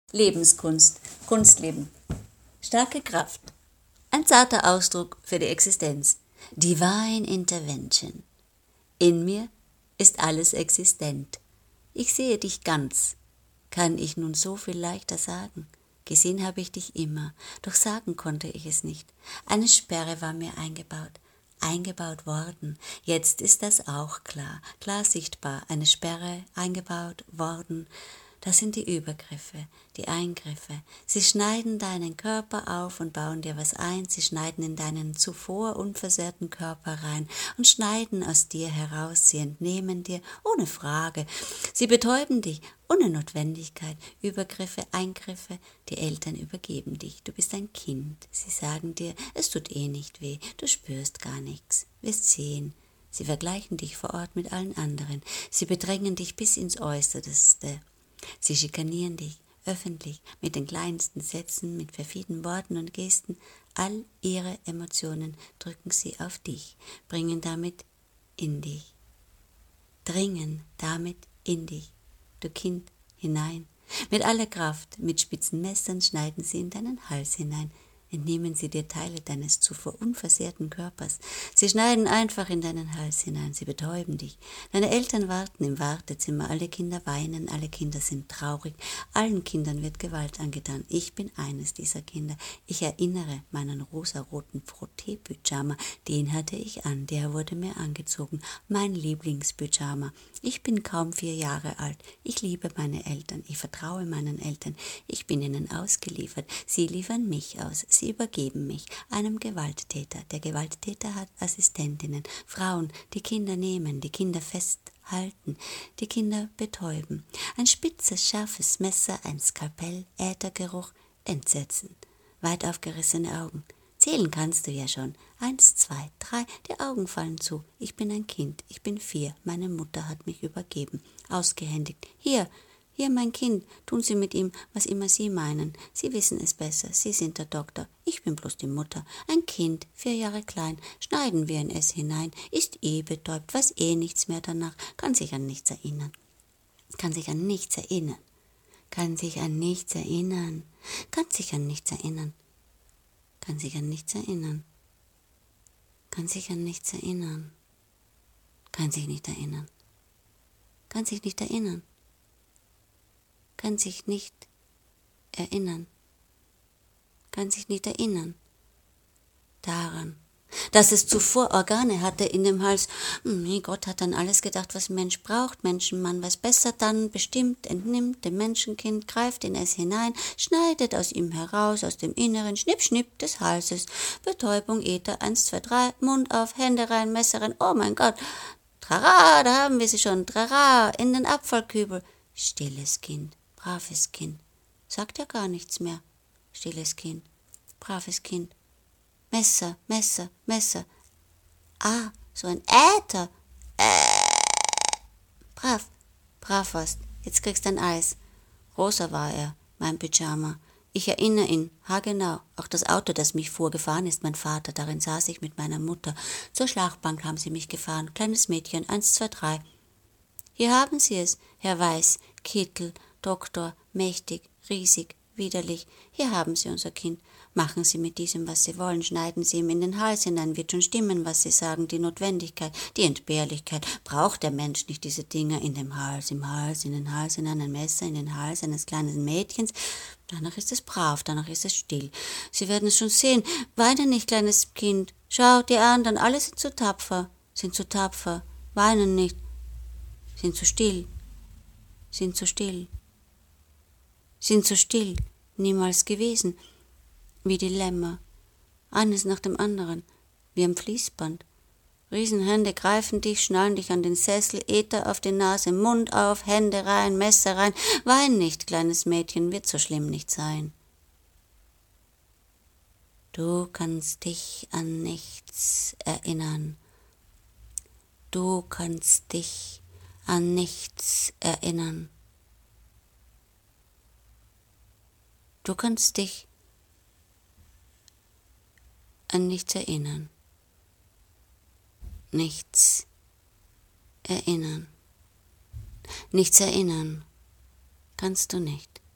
Lebenskunst, Kunstleben. Starke Kraft. Ein zarter Ausdruck für die Existenz. Divine Intervention. In mir ist alles existent. Ich sehe dich ganz. Kann ich nun so viel leichter sagen? Gesehen habe ich dich immer, doch sagen konnte ich es nicht. Eine Sperre war mir eingebaut worden. Jetzt ist das auch klar, klar sichtbar. Eine Sperre eingebaut worden. Das sind die Übergriffe, die Eingriffe. Sie schneiden deinen Körper auf und bauen dir was ein. Sie schneiden in deinen zuvor unversehrten Körper rein und schneiden aus dir heraus. Sie entnehmen dir ohne Frage. Sie betäuben dich ohne Notwendigkeit. Übergriffe, Eingriffe, die Eltern übergeben dich. Du bist ein Kind. Sie sagen dir, es tut eh nicht weh. Du spürst gar nichts. Wirst sehen. Sie vergleichen dich vor Ort mit allen anderen. Sie bedrängen dich bis ins Äußerste. Sie schikanieren dich öffentlich mit den kleinsten Sätzen, mit perfiden Worten und Gesten. All ihre Emotionen drücken sie auf dich, bringen damit in dich, dringen damit in dich, du Kind, hinein. Mit aller Kraft, mit spitzen Messern schneiden sie in deinen Hals hinein, entnehmen sie dir Teile deines zuvor unversehrten Körpers. Sie schneiden einfach in deinen Hals hinein, sie betäuben dich. Deine Eltern warten im Wartezimmer, alle Kinder weinen, alle Kinder sind traurig, allen Kindern wird Gewalt angetan. Ich bin eines dieser Kinder. Ich erinnere meinen rosaroten Frotté-Pyjama, den hatte ich an, der wurde mir angezogen, mein Lieblingspyjama. Ich bin kaum 4 Jahre alt. Ich liebe meine Eltern, ich vertraue meinen Eltern, ich bin ihnen ausgeliefert, sie liefern mich aus. Sie übergeben mich einem Gewalttäter. Der Gewalttäter hat Assistentinnen, Frauen, die Kinder nehmen, die Kinder festhalten, die Kinder betäuben. Ein spitzes, scharfes Messer, ein Skalpell, Äthergeruch, Entsetzen. Weit aufgerissene Augen. Zählen kannst du ja schon. 1, 2, 3, die Augen fallen zu. Ich bin ein Kind, ich bin 4. Meine Mutter hat mich übergeben, ausgehändigt. Hier, mein Kind, tun Sie mit ihm, was immer Sie meinen. Sie wissen es besser, Sie sind der Doktor, ich bin bloß die Mutter. Ein Kind, 4 Jahre klein, schneiden wir in es hinein, ist eh betäubt, weiß eh nichts mehr danach, kann sich an nichts erinnern. Kann sich an nichts erinnern. Kann sich an nichts erinnern. Kann sich an nichts erinnern. Kann sich an nichts erinnern. Kann sich an nichts erinnern. Kann sich nicht erinnern. Kann sich nicht erinnern. Kann sich nicht erinnern, kann sich nicht erinnern daran, dass es zuvor Organe hatte in dem Hals. Gott hat an alles gedacht, was ein Mensch braucht. Menschenmann weiß besser, dann bestimmt, entnimmt dem Menschenkind, greift in es hinein, schneidet aus ihm heraus, aus dem Inneren, schnipp, schnipp des Halses. Betäubung, Äther, 1, 2, 3, Mund auf, Hände rein, Messer rein, oh mein Gott, trara, da haben wir sie schon, trara, in den Abfallkübel. Stilles Kind. Braves Kind. Sagt ja gar nichts mehr. Stilles Kind. Braves Kind. Messer, Messer, Messer. Ah, so ein Äther. Brav warst. Jetzt kriegst du ein Eis. Rosa war er, mein Pyjama. Ich erinnere ihn, haargenau. Auch das Auto, das mich fuhr, gefahren ist mein Vater. Darin saß ich mit meiner Mutter. Zur Schlachtbank haben sie mich gefahren. Kleines Mädchen, 1, 2, 3. Hier haben Sie es, Herr Weiß, Kittel, Doktor, mächtig, riesig, widerlich. Hier haben Sie unser Kind. Machen Sie mit diesem, was Sie wollen, schneiden Sie ihm in den Hals hinein, wird schon stimmen, was Sie sagen, die Notwendigkeit, die Entbehrlichkeit. Braucht der Mensch nicht diese Dinge in dem Hals, im Hals, in den Hals hinein, ein Messer in den Hals eines kleinen Mädchens? Danach ist es brav, danach ist es still. Sie werden es schon sehen. Weine nicht, kleines Kind. Schau, die anderen, alle sind zu tapfer, weinen nicht, sind zu still, sind zu still. Sind so still, niemals gewesen, wie die Lämmer, eines nach dem anderen, wie am Fließband. Riesenhände greifen dich, schnallen dich an den Sessel, Äther auf die Nase, Mund auf, Hände rein, Messer rein. Wein nicht, kleines Mädchen, wird so schlimm nicht sein. Du kannst dich an nichts erinnern. Du kannst dich an nichts erinnern. Du kannst dich an nichts erinnern. Nichts erinnern. Nichts erinnern kannst du nicht.